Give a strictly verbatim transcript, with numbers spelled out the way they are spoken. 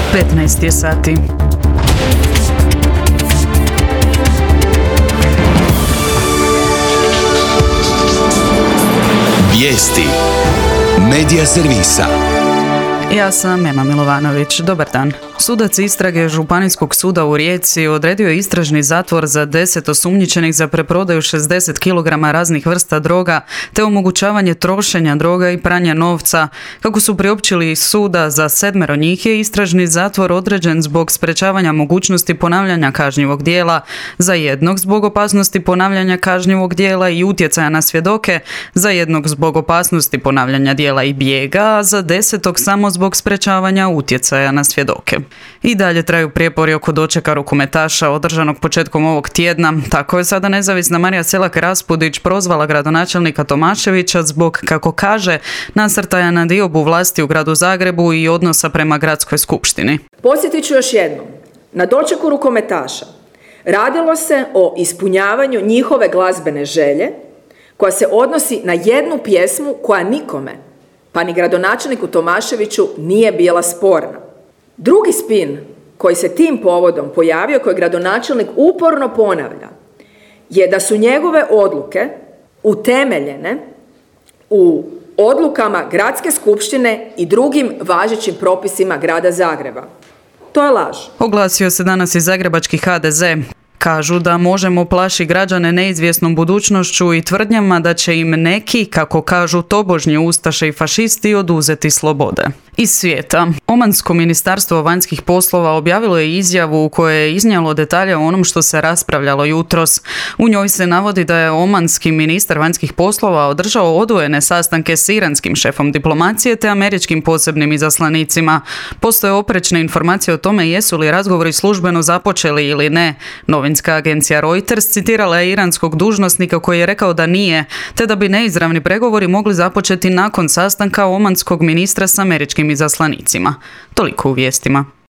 petnaest je sati. Vijesti Medija servisa. Ja sam Ema Milovanović. Dobar dan. Sudac istrage Županijskog suda u Rijeci odredio je istražni zatvor za deset osumnjičenih za preprodaju šezdeset kilograma raznih vrsta droga te omogućavanje trošenja droga i pranja novca. Kako su priopćili iz suda, za sedmero njih je istražni zatvor određen zbog sprečavanja mogućnosti ponavljanja kažnjivog dijela, za jednog zbog opasnosti ponavljanja kažnjivog dijela i utjecaja na svjedoke, za jednog zbog opasnosti ponavljanja dijela i bijega, a za desetog samo zbog sprečavanja utjecaja na svjedoke. I dalje traju prijepori oko dočeka rukometaša održanog početkom ovog tjedna. Tako je sada nezavisna Marija Selak-Raspudić prozvala gradonačelnika Tomaševića zbog, kako kaže, nasrtaja na diobu vlasti u gradu Zagrebu i odnosa prema gradskoj skupštini. Podsjetit ću još jednom, na dočeku rukometaša radilo se o ispunjavanju njihove glazbene želje koja se odnosi na jednu pjesmu koja nikome, pa ni gradonačelniku Tomaševiću, nije bila sporna. Drugi spin koji se tim povodom pojavio, koji gradonačelnik uporno ponavlja, je da su njegove odluke utemeljene u odlukama gradske skupštine i drugim važećim propisima grada Zagreba. To je laž. Oglasio se danas i zagrebački ha de ze. Kažu da Možemo plaši građane neizvjesnom budućnošću i tvrdnjama da će im neki, kako kažu, tobožnji ustaše i fašisti oduzeti slobode. Iz svijeta. Omansko ministarstvo vanjskih poslova objavilo je izjavu u kojoj je iznijelo detalje o onom što se raspravljalo jutros. U njoj se navodi da je omanski ministar vanjskih poslova održao odvojene sastanke s iranskim šefom diplomacije te američkim posebnim izaslanicima. Postoje oprečne informacije o tome jesu li razgovori službeno započeli ili ne. Novinska agencija Reuters citirala je iranskog dužnosnika koji je rekao da nije, te da bi neizravni pregovori mogli započeti nakon sastanka omanskog ministra s američkim izaslanicima. Toliko u vijestima.